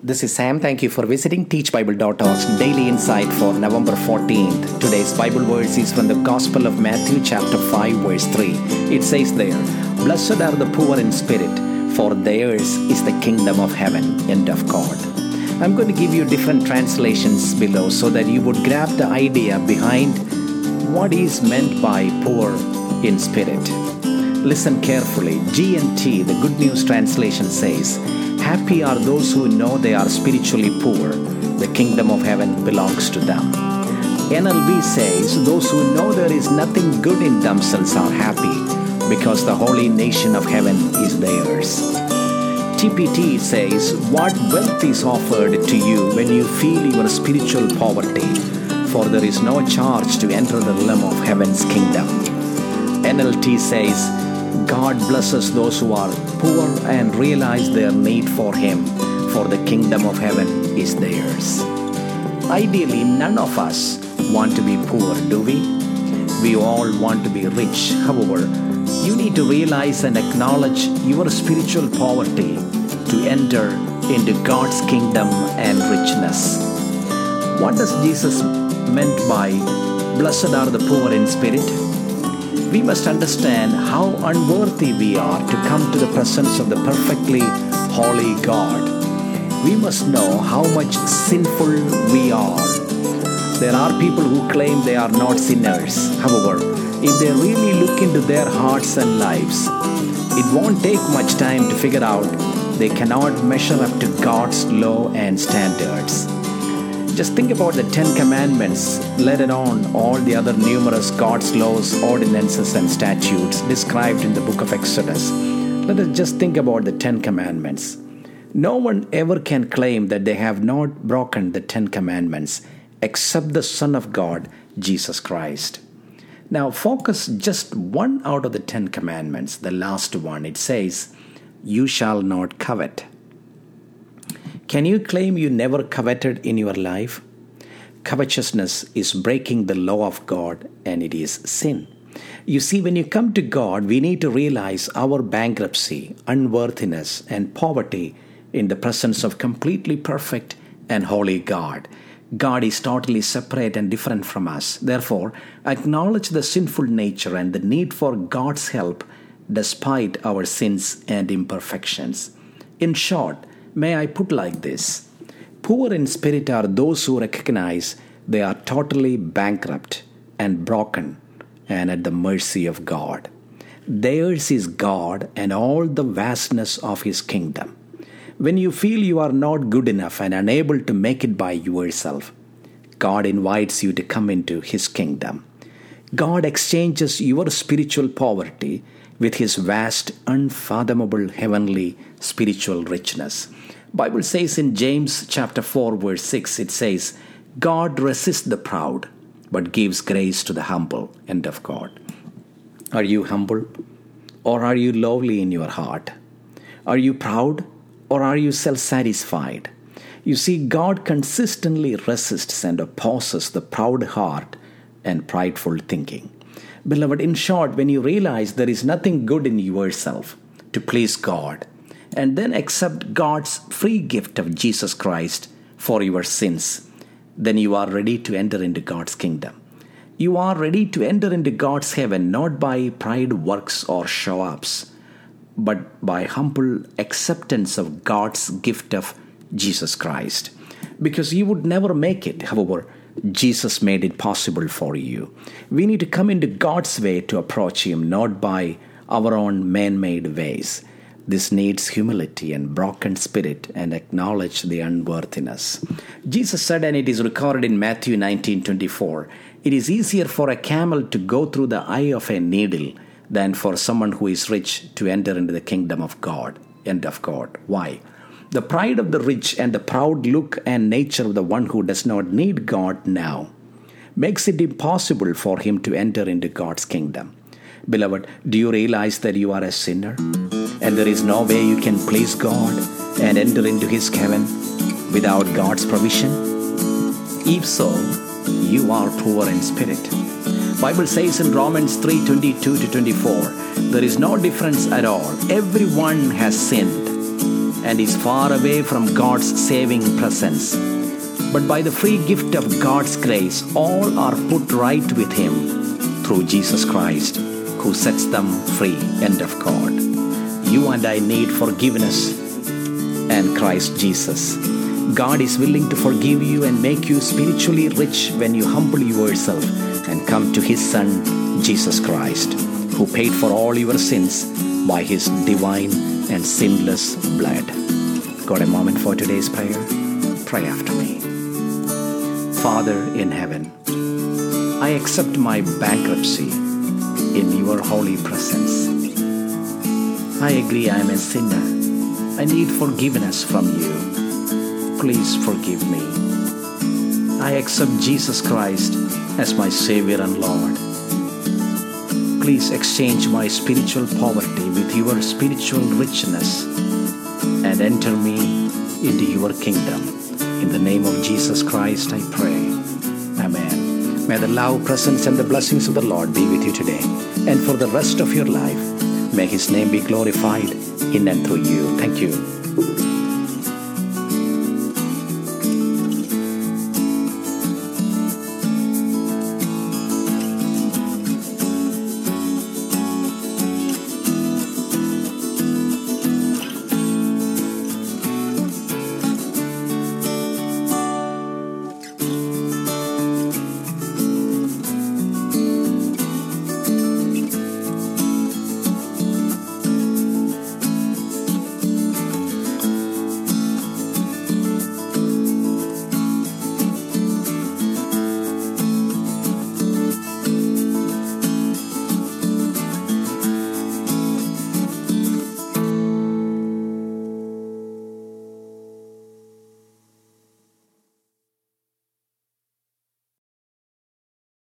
This is Sam. Thank you for visiting teachbible.org's Daily Insight for November 14th. Today's Bible verse is from the Gospel of Matthew chapter 5 verse 3. It says there, "Blessed are the poor in spirit, for theirs is the kingdom of heaven." End of God. I'm going to give you different translations below so that you would grab the idea behind what is meant by poor in spirit. Listen carefully. GNT, the Good News Translation, says, "Happy are those who know they are spiritually poor. The kingdom of heaven belongs to them." NLB says, "Those who know there is nothing good in themselves are happy because the holy nation of heaven is theirs." TPT says, "What wealth is offered to you when you feel your spiritual poverty, for there is no charge to enter the realm of heaven's kingdom." NLT says, "God blesses those who are poor and realize their need for Him, for the kingdom of heaven is theirs." Ideally, none of us want to be poor, do we? We all want to be rich. However, you need to realize and acknowledge your spiritual poverty to enter into God's kingdom and richness. What does Jesus meant by "blessed are the poor in spirit"? We must understand how unworthy we are to come to the presence of the perfectly holy God. We must know how much sinful we are. There are people who claim they are not sinners. However, if they really look into their hearts and lives, it won't take much time to figure out they cannot measure up to God's law and standards. Just think about the 10 Commandments, let alone all the other numerous God's laws, ordinances, and statutes described in the book of Exodus. Let us just think about the 10 Commandments. No one ever can claim that they have not broken the 10 Commandments except the Son of God, Jesus Christ. Now focus just one out of the 10 Commandments, the last one. It says, "You shall not covet." Can you claim you never coveted in your life? Covetousness is breaking the law of God, and it is sin. You see, when you come to God, we need to realize our bankruptcy, unworthiness, and poverty in the presence of completely perfect and holy God. God is totally separate and different from us. Therefore, acknowledge the sinful nature and the need for God's help despite our sins and imperfections. In short, may I put like this: poor in spirit are those who recognize they are totally bankrupt and broken and at the mercy of God. Theirs is God and all the vastness of His kingdom. When you feel you are not good enough and unable to make it by yourself, God invites you to come into His kingdom. God exchanges your spiritual poverty with His vast, unfathomable, heavenly spiritual richness. Bible says in James chapter 4 verse 6, it says, "God resists the proud, but gives grace to the humble." End of God. Are you humble, or are you lowly in your heart? Are you proud, or are you self-satisfied? You see, God consistently resists and opposes the proud heart and prideful thinking. Beloved, in short, when you realize there is nothing good in yourself to please God, and then accept God's free gift of Jesus Christ for your sins, then you are ready to enter into God's kingdom. You are ready to enter into God's heaven not by pride works or show-ups, but by humble acceptance of God's gift of Jesus Christ. Because you would never make it. However, Jesus made it possible for you. We need to come into God's way to approach Him, not by our own man-made ways. This needs humility and broken spirit and acknowledge the unworthiness. Jesus said, and it is recorded in Matthew 19:24, "It is easier for a camel to go through the eye of a needle than for someone who is rich to enter into the kingdom of God." End of God. Why? The pride of the rich and the proud look and nature of the one who does not need God now makes it impossible for him to enter into God's kingdom. Beloved, do you realize that you are a sinner? And there is no way you can please God and enter into His heaven without God's provision? If so, you are poor in spirit. Bible says in Romans 3:22-24, there is no difference at all. Everyone has sinned and is far away from God's saving presence. But by the free gift of God's grace, all are put right with Him through Jesus Christ, who sets them free. End of God. You and I need forgiveness and Christ Jesus. God is willing to forgive you and make you spiritually rich when you humble yourself and come to His Son, Jesus Christ, who paid for all your sins by His divine and sinless blood. Got a moment for today's prayer? Pray after me. Father in heaven, I accept my bankruptcy in your holy presence. I agree I am a sinner. I need forgiveness from you. Please forgive me. I accept Jesus Christ as my Savior and Lord. Please exchange my spiritual poverty with your spiritual richness and enter me into your kingdom. In the name of Jesus Christ I pray. Amen. May the love, presence, and the blessings of the Lord be with you today and for the rest of your life. May His name be glorified in and through you. Thank you.